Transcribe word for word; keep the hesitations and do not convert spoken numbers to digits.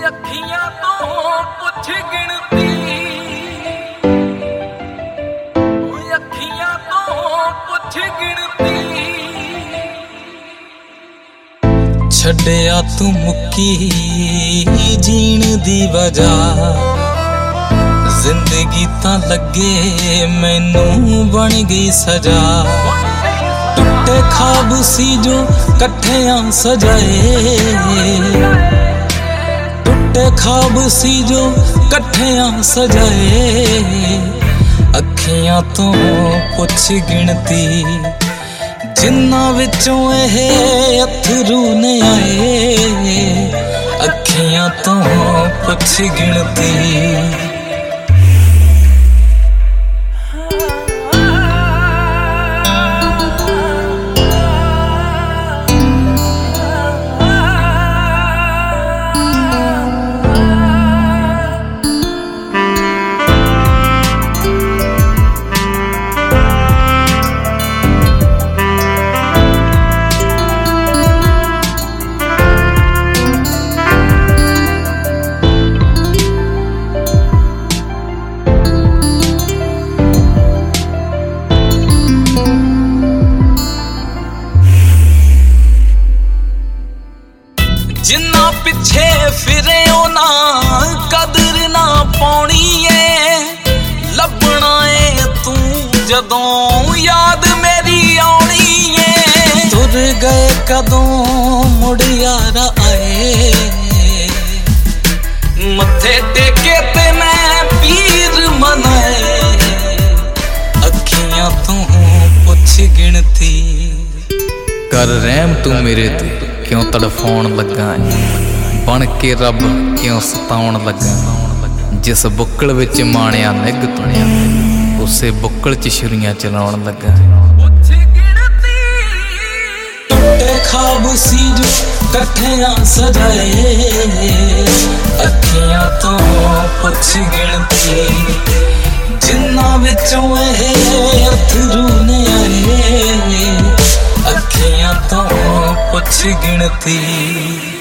ਅੱਖੀਆਂ ਤੋਂ ਪੁੱਛ ਗਿਣਤੀ, ਅੱਖੀਆਂ ਤੋਂ ਪੁੱਛ ਗਿਣਤੀ। ਛੱਡਿਆ ਤੂੰ ਮੁੱਕੀ ਜੀਣ ਦੀ ਵਜ੍ਹਾ, ਜ਼ਿੰਦਗੀ ਤਾਂ ਲੱਗੇ ਮੈਨੂੰ ਬਣ ਗਈ ਸਜ਼ਾ। ਟੁੱਟੇ ਖਾਬ ਸੀ ਜੋ ਇਕੱਠਿਆਂ ਸਜਾਏ, ਟੁੱਟੇ ਖਾਬ ਸੀ ਜੋ ਇਕੱਠਿਆਂ ਸਜਾਏ। ਅੱਖੀਆਂ ਤੋਂ ਪੁੱਛ ਗਿਣਤੀ, ਜਿਨ੍ਹਾਂ ਵਿੱਚੋਂ ਇਹ ਅਥਰੂ ਨੇ ਆਏ। ਅੱਖੀਆਂ ਤੋਂ ਪੁੱਛ ਗਿਣਤੀ। ਜਿੰਨਾ ਪਿੱਛੇ ਫਿਰੇ ਉਹਨਾਂ ਕਦਰ ਨਾ ਪਾਉਣੀ ਏ। ਲੱਭਣਾ ਏ ਤੂੰ ਜਦੋਂ ਯਾਦ ਮੇਰੀ ਆਉਣੀ ਏ। ਤੁਰ ਗਏ ਕਦੋਂ ਮੁੜ ਯਾਰ ਆਏ, ਮੱਥੇ ਟੇਕੇ ਤੇ ਮੈਂ ਪੀਰ ਮਨਾਏ। ਅੱਖੀਆਂ ਤੋਂ ਪੁੱਛ ਗਿਣਤੀ। ਕਰ ਰਹਿਮ ਤੂੰ ਮੇਰੇ ਤੇ ਕਿਉਂ ਤੜਫਾਉਣ ਲੱਗਾ, ਬਣ ਕੇ ਰੱਬ ਕਿਉਂ ਸਤਾਉਣ ਲੱਗਾ। ਜਿਸ ਬੁੱਕਲ ਵਿੱਚ ਮਾਣਿਆ ਨਿੱਘ ਤੁਣਿਆ, ਉਸੇ ਬੁੱਕਲ ਚ ਛੁਰੀਆਂ ਚਲਾਉਣ ਲੱਗਾ। ਟੁੱਟੇ ਖਾਬ ਸੀ ਜੋ ਇਕੱਠਿਆਂ ਸਜਾਏ। ਅੱਖੀਆਂ ਤੋਂ ਪੁੱਛ ਗਿਣਤੀ, ਜਿਨ੍ਹਾਂ ਵਿੱਚੋਂ ਇਹ ਅਥਰੂ ਨੇ ਆਏ। ਅੱਖੀਆਂ ਤੋਂ ਪੁੱਛ ਗਿਣਤੀ।